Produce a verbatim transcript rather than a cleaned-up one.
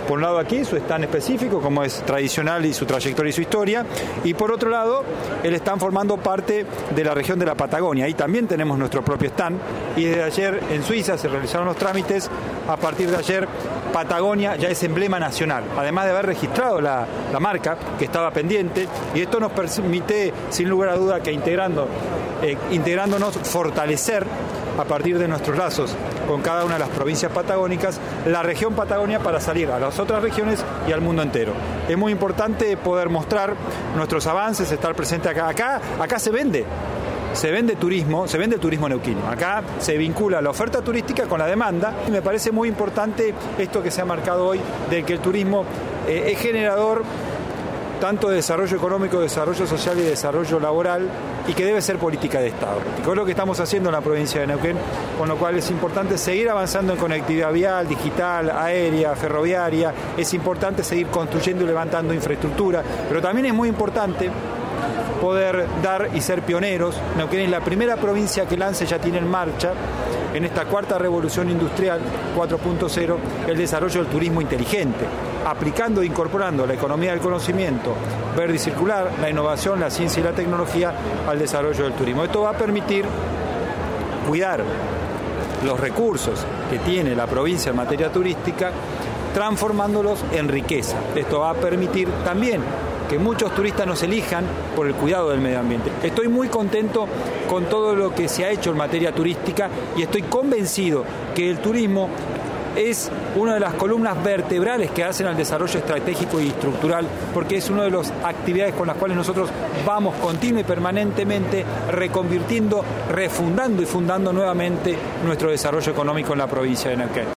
Por un lado aquí su stand específico, como es tradicional y su trayectoria y su historia, y por otro lado el stand formando parte de la región de la Patagonia. Ahí también tenemos nuestro propio stand y desde ayer en Suiza se realizaron los trámites. A partir de ayer Patagonia ya es emblema nacional, además de haber registrado la, la marca que estaba pendiente, y esto nos permite sin lugar a duda que integrando, eh, integrándonos fortalecer a partir de nuestros lazos con cada una de las provincias patagónicas, la región Patagonia para salir a las otras regiones y al mundo entero. Es muy importante poder mostrar nuestros avances, estar presente acá. Acá, acá se vende. Se vende turismo, se vende turismo neuquino. Acá se vincula la oferta turística con la demanda. Y me parece muy importante esto que se ha marcado hoy, de que el turismo eh, es generador tanto de desarrollo económico, desarrollo social y desarrollo laboral, y que debe ser política de Estado. Y con lo que estamos haciendo en la provincia de Neuquén, con lo cual es importante seguir avanzando en conectividad vial, digital, aérea, ferroviaria. Es importante seguir construyendo y levantando infraestructura, pero también es muy importante poder dar y ser pioneros. Neuquén es la primera provincia que lance, ya tiene en marcha, en esta cuarta revolución industrial cuatro punto cero, el desarrollo del turismo inteligente, aplicando e incorporando la economía del conocimiento verde y circular, la innovación, la ciencia y la tecnología al desarrollo del turismo. Esto va a permitir cuidar los recursos que tiene la provincia en materia turística, transformándolos en riqueza. Esto va a permitir también que muchos turistas nos elijan por el cuidado del medio ambiente. Estoy muy contento con todo lo que se ha hecho en materia turística y estoy convencido que el turismo es una de las columnas vertebrales que hacen al desarrollo estratégico y estructural, porque es una de las actividades con las cuales nosotros vamos continua y permanentemente reconvirtiendo, refundando y fundando nuevamente nuestro desarrollo económico en la provincia de Neuquén.